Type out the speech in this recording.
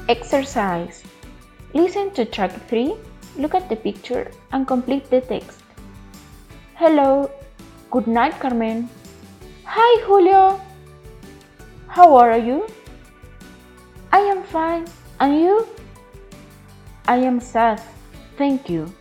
Exercise. Listen to track 3, look at the picture, and complete the text. Hello. Good night, Carmen. Hi, Julio. How are you? I am fine. And you? I am sad. Thank you.